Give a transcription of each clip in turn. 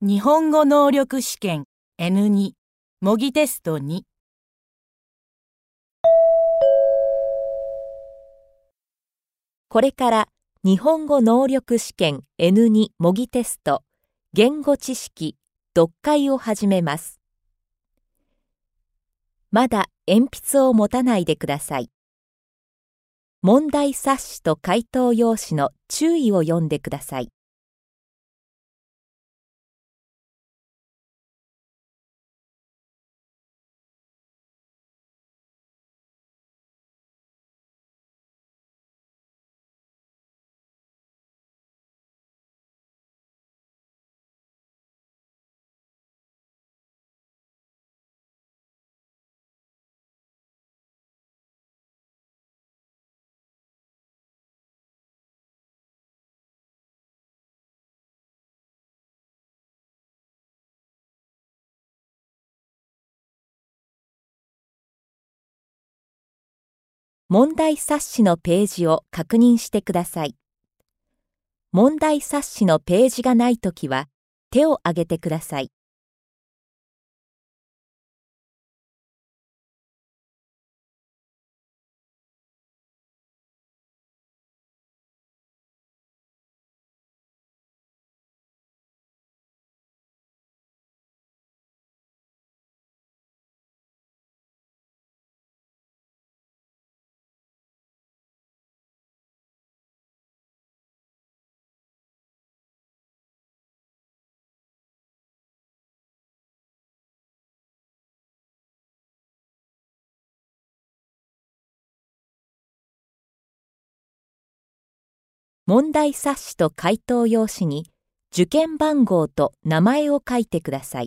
日本語能力試験 N2 模擬テスト2。 これから日本語能力試験 N2 模擬テスト言語知識読解を始めます。まだ鉛筆を持たないでください。問題冊子と回答用紙の注意を読んでください。問題冊子のページを確認してください。問題冊子のページがないときは手を挙げてください。問題冊子と回答用紙に受験番号と名前を書いてください。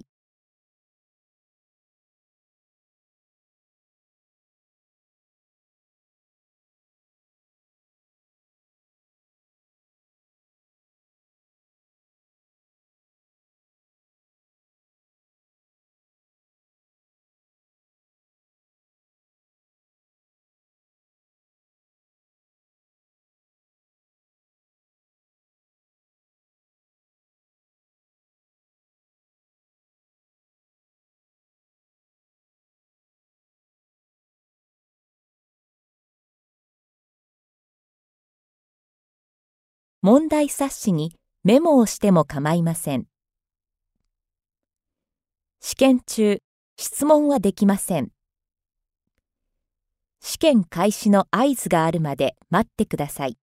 問題冊子にメモをしても構いません。試験中、質問はできません。試験開始の合図があるまで待ってください。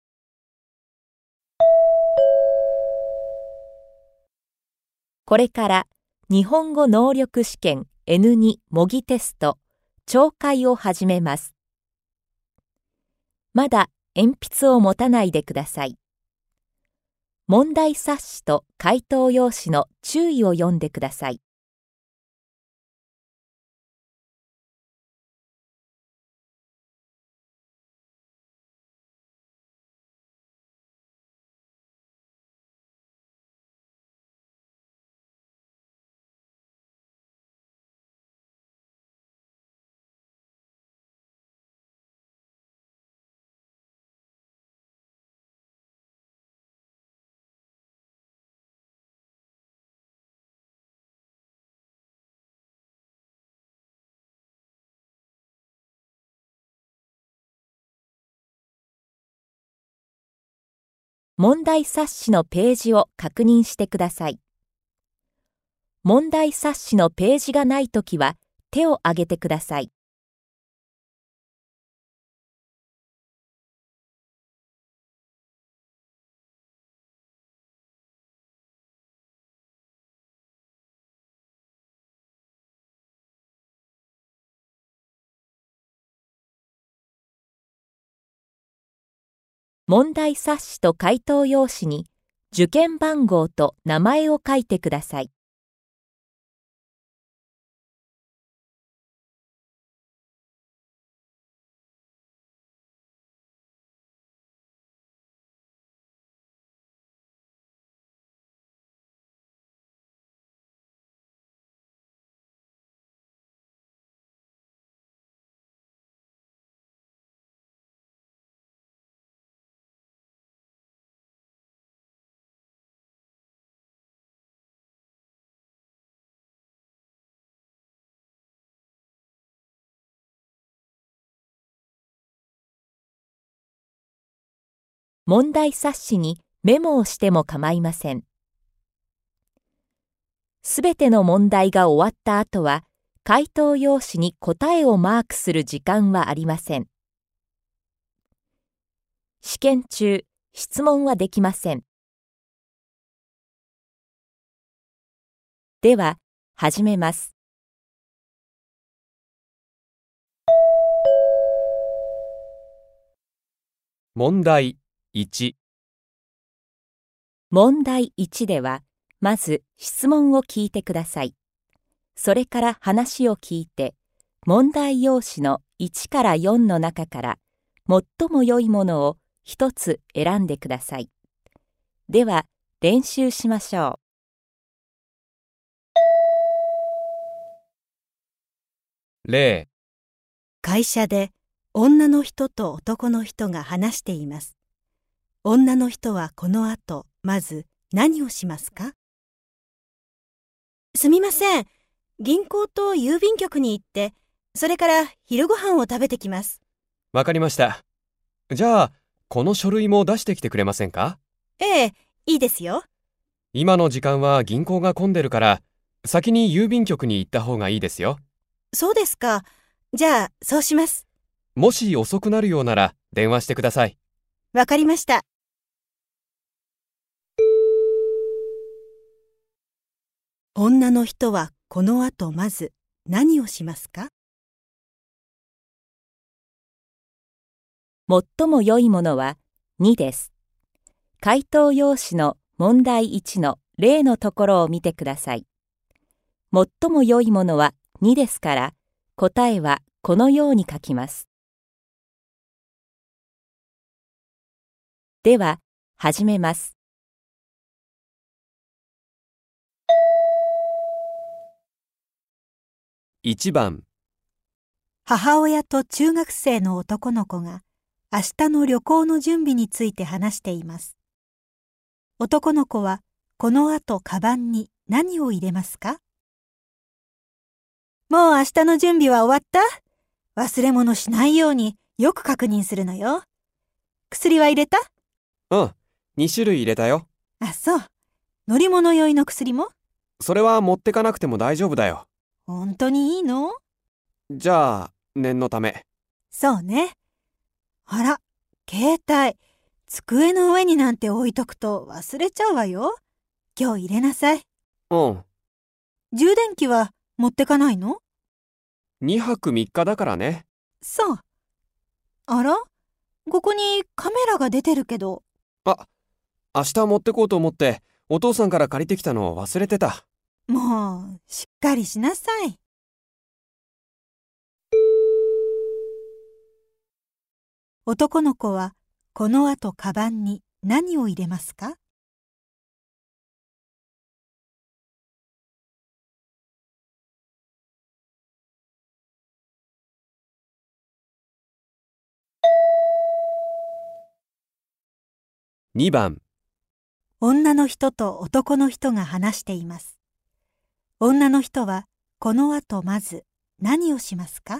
これから日本語能力試験 N2 模擬テスト聴解を始めます。まだ鉛筆を持たないでください。問題冊子と回答用紙の注意を読んでください。問題冊子のページを確認してください。問題冊子のページがないときは手を挙げてください。問題冊子と回答用紙に受験番号と名前を書いてください。 問題冊子にメモをしても構いません。すべての問題が終わった後は、回答用紙に答えをマークする時間はありません。試験中、質問はできません。では、始めます。 問題1。 問題1では、まず質問を聞いてください。それから話を聞いて、問題用紙の1から4の中から最も良いものを一つ選んでください。では、練習しましょう。例。 会社で女の人と男の人が話しています。女の人はこの後、まず何をしますか？すみません。銀行と郵便局に行って、それから昼ご飯を食べてきます。 わかりました。じゃあ、この書類も出してきてくれませんか？ ええ、いいですよ。 今の時間は銀行が混んでるから、先に郵便局に行った方がいいですよ。 そうですか。じゃあ、そうします。 もし遅くなるようなら電話してください。 わかりました。女の人はこの後まず何をしますか？ 最も良いものは2です。回答用紙の問題1の例のところを見てください。最も良いものは2ですから、答えはこのように書きます。では、始めます。 1番。 母親と中学生の男の子が明日の旅行の準備について話しています。男の子はこの後カバンに何を入れますか？もう明日の準備は終わった？忘れ物しないようによく確認するのよ。薬は入れた？ うん、2種類入れたよ。 あ、そう。乗り物酔いの薬も？ それは持ってかなくても大丈夫だよ。 本当にいいの？ じゃあ、念のため。 そうね。あら、携帯、机の上になんて置いとくと忘れちゃうわよ。今日入れなさい。 うん。 充電器は持ってかないの ？2泊3日だからね。 そう。あら？ここにカメラが出てるけど。 あ、明日持ってこうと思ってお父さんから借りてきたのを忘れてた。 もう、しっかりしなさい。男の子はこの後カバンに何を入れますか？ 2番。 女の人と男の人が話しています。女の人はこの後まず何をしますか？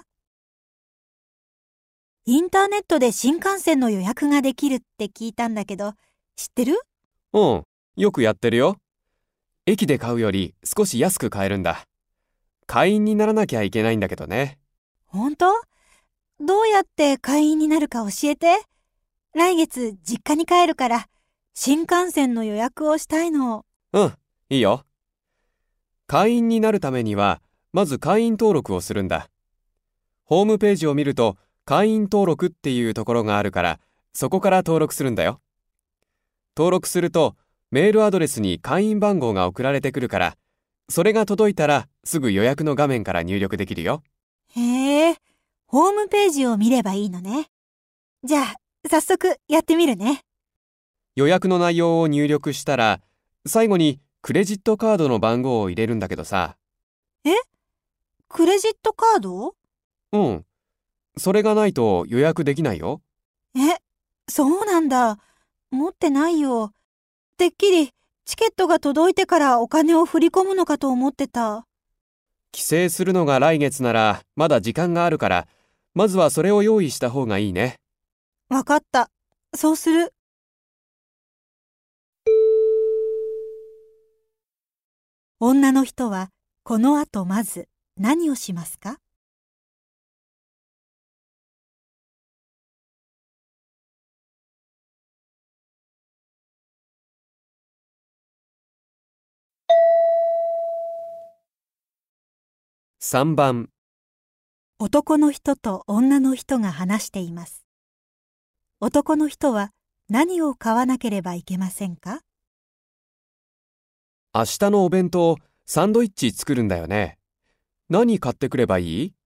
インターネットで新幹線の予約ができるって聞いたんだけど、知ってる？ うん、よくやってるよ。駅で買うより少し安く買えるんだ。会員にならなきゃいけないんだけどね。 本当？どうやって会員になるか教えて。来月実家に帰るから、新幹線の予約をしたいの。 うん、いいよ。会員になるためには、まず会員登録をするんだ。ホームページを見ると、会員登録っていうところがあるから、そこから登録するんだよ。登録すると、メールアドレスに会員番号が送られてくるから、それが届いたらすぐ予約の画面から入力できるよ。 へえ、ホームページを見ればいいのね。じゃあ、早速やってみるね。 予約の内容を入力したら、最後にクレジットカードの番号を入れるんだけどさ。 え？クレジットカード？ うん。それがないと予約できないよ。 え、そうなんだ。持ってないよ。てっきりチケットが届いてからお金を振り込むのかと思ってた。 帰省するのが来月ならまだ時間があるから、まずはそれを用意した方がいいね。 わかった。そうする。 女の人はこの後まず何をしますか？ 3番、 男の人と女の人が話しています。男の人は何を買わなければいけませんか？ 明日のお弁当、サンドイッチ作るんだよね。何買ってくればいい？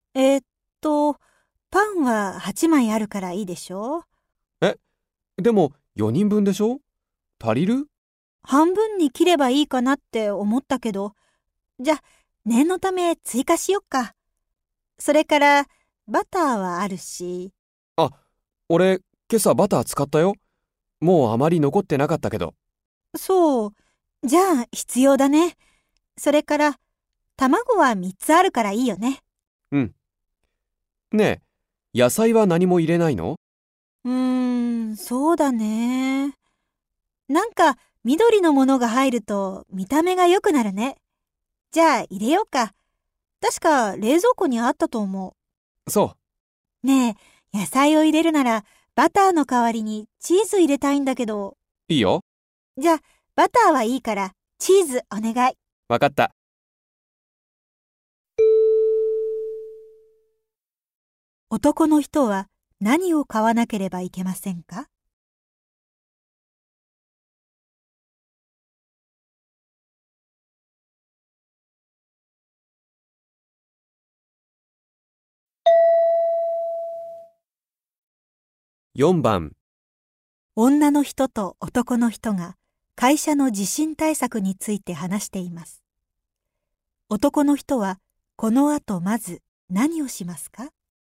パンは8枚あるからいいでしょ？ でも4人分でしょ？足りる？ 半分に切ればいいかなって思ったけど、じゃ、念のため追加しよっか。それから、バターはあるし。 あ、俺、今朝バター使ったよ。もうあまり残ってなかったけど。 そう。じゃあ、必要だね。それから、卵は3つあるからいいよね。 うん。ねえ、野菜は何も入れないの？ そうだね。なんか、緑のものが入ると見た目が良くなるね。じゃあ、入れようか。確か、冷蔵庫にあったと思そう。 う。ねえ、野菜を入れるなら、バターの代わりにチーズ入れたいんだけど。 いいよ。 じゃあ、バターはいいから、チーズお願い。 わかった。 男の人は何を買わなければいけませんか？ 4番、 女の人と男の人が会社の地震対策について話しています。男の人はこの後まず何をしますか？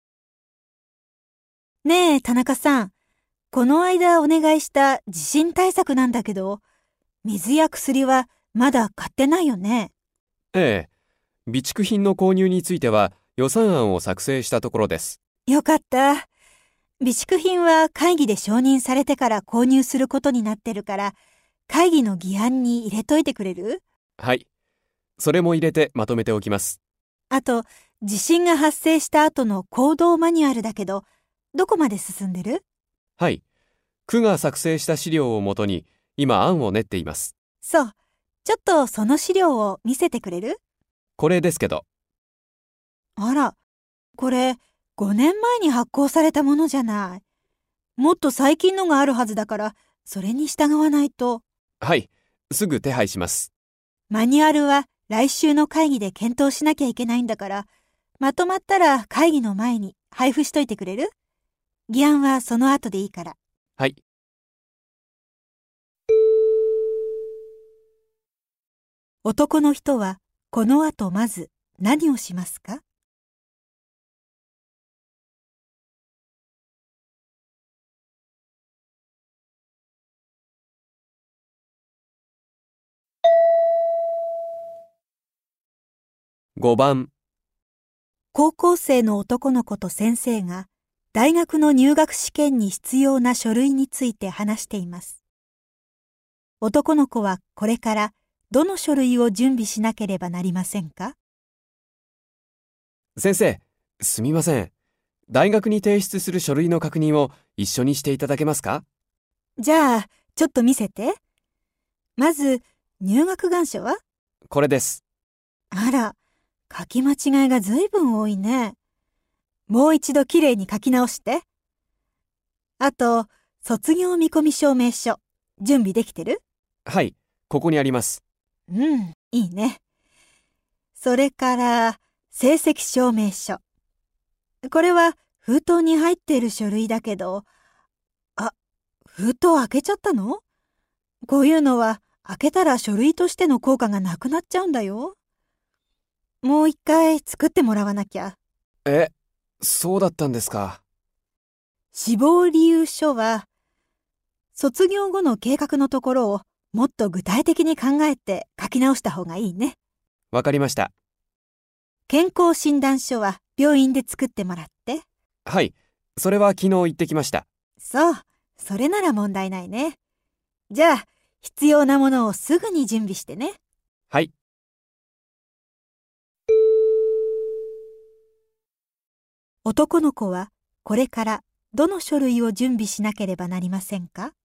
ねえ、田中さん。この間お願いした地震対策なんだけど、水や薬はまだ買ってないよね。 ええ、備蓄品の購入については予算案を作成したところです。 よかった。備蓄品は会議で承認されてから購入することになってるから、会議の議案に入れといてくれる？ はい。それも入れてまとめておきます。 あと、地震が発生した後の行動マニュアルだけど、どこまで進んでる？ はい。区が作成した資料をもとに今案を練っています。 そう。ちょっとその資料を見せてくれる？ これですけど。 あら、これ5年前に発行されたものじゃない。もっと最近のがあるはずだから、それに従わないと。 はい。すぐ手配します。 マニュアルは来週の会議で検討しなきゃいけないんだから、まとまったら会議の前に配布しといてくれる？議案はその後でいいから。 はい。 男の人はこの後まず何をしますか？ 5番、 高校生の男の子と先生が大学の入学試験に必要な書類について話しています。男の子はこれからどの書類を準備しなければなりませんか？ 先生、すみません。大学に提出する書類の確認を一緒にしていただけますか？ じゃあ、ちょっと見せて。まず、入学願書は？ これです。 あら、書き間違いがずいぶん多いね。もう一度きれいに書き直して。あと、卒業見込み証明書、準備できてる？ はい、ここにあります。 いいね。それから、成績証明書。これは封筒に入っている書類だけど、封筒開けちゃったの？こういうのは開けたら書類としての効果がなくなっちゃうんだよ。もう一回作ってもらわなきゃ。 そうだったんですか。 死亡理由書は、卒業後の計画のところをもっと具体的に考えて書き直した方がいいね。 わかりました。 健康診断書は病院で作ってもらって。 はい、それは昨日行ってきました。 そう、それなら問題ないね。じゃあ、必要なものをすぐに準備してね。 はい。 男の子はこれからどの書類を準備しなければなりませんか？